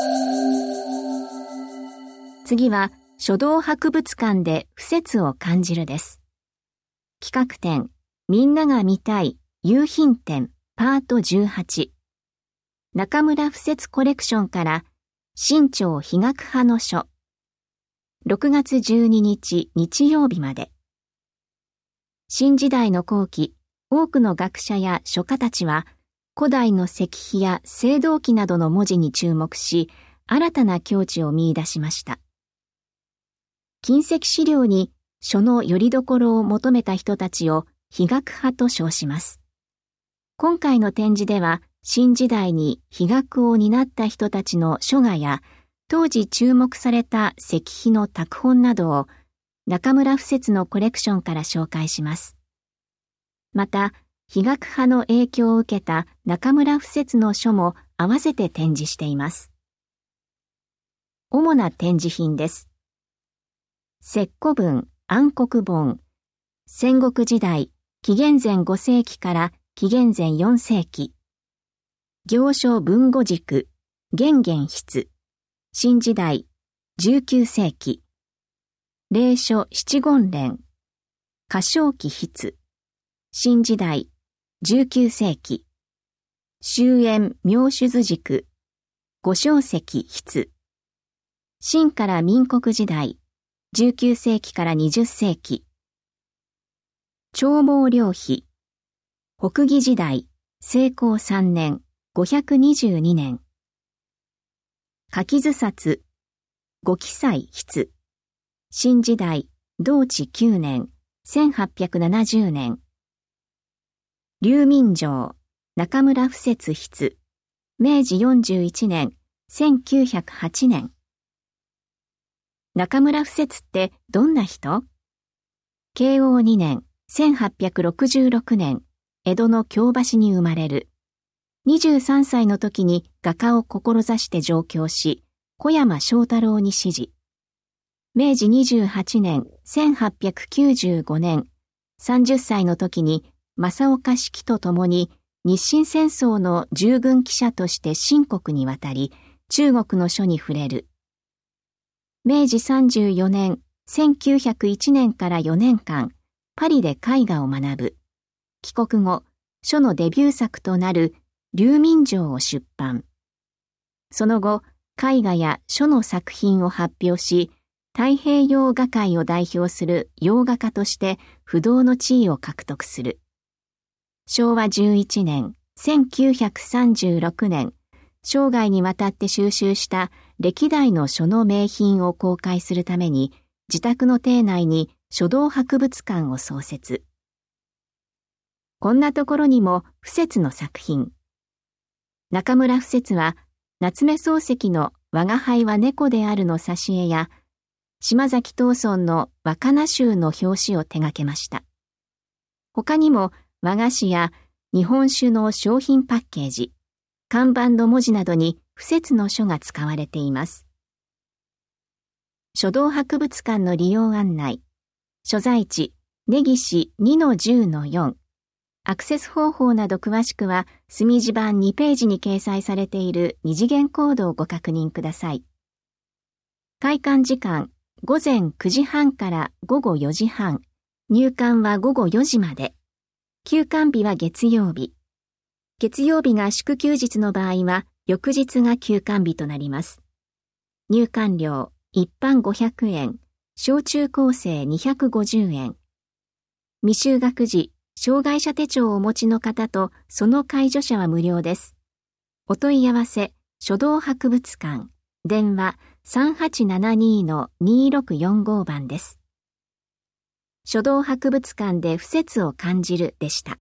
次は書道博物館で不説を感じるです。企画展、みんなが見たい夕品展パート18。中村不説コレクションから新潮比学派の書。6月12日日曜日まで。新時代の後期、多くの学者や書家たちは古代の石碑や青銅器などの文字に注目し、新たな境地を見出しました。近石資料に書の拠り所を求めた人たちを比学派と称します。今回の展示では、新時代に比学を担った人たちの書画や、当時注目された石碑の拓本などを中村不説のコレクションから紹介します。また、比学派の影響を受けた中村不説の書も合わせて展示しています。主な展示品です。石古文、暗黒本、戦国時代、紀元前5世紀から紀元前4世紀、行書文語軸、元元筆、新時代、19世紀、霊書七言連、歌唱記筆、新時代、19世紀、終焉妙手図軸、五章石筆、清から民国時代、19世紀から20世紀、長毛領碑、北魏時代、成功3年、522年、柿図冊、五記載筆、新時代、同治9年、1870年、劉民城、中村不説筆、明治41年、1908年。中村不説ってどんな人？慶応2年、1866年、江戸の京橋に生まれる。23歳の時に画家を志して上京し、小山正太郎に師事。明治28年、1895年、30歳の時に正岡子規と共に日清戦争の従軍記者として清国に渡り、中国の書に触れる。明治34年、1901年から4年間、パリで絵画を学ぶ。帰国後、書のデビュー作となる劉民城を出版。その後、絵画や書の作品を発表し、太平洋画界を代表する洋画家として不動の地位を獲得する。昭和11年、1936年、生涯にわたって収集した歴代の書の名品を公開するために、自宅の邸内に書道博物館を創設。こんなところにも不説の作品。中村不説は、夏目漱石の我が輩は猫であるの挿絵や、島崎藤村の若菜集の表紙を手掛けました。他にも和菓子や日本酒の商品パッケージ、看板の文字などに不説の書が使われています。書道博物館の利用案内。所在地、根岸 2-10-4。アクセス方法など詳しくは、墨字版2ページに掲載されている二次元コードをご確認ください。開館時間、午前9時半から午後4時半。入館は午後4時まで。休館日は月曜日。月曜日が祝休日の場合は、翌日が休館日となります。入館料、一般500円、小中高生250円。未就学時、障害者手帳をお持ちの方とその介助者は無料です。お問い合わせ、書道博物館、電話 3872-2645 番です。書道博物館で不説を感じるでした。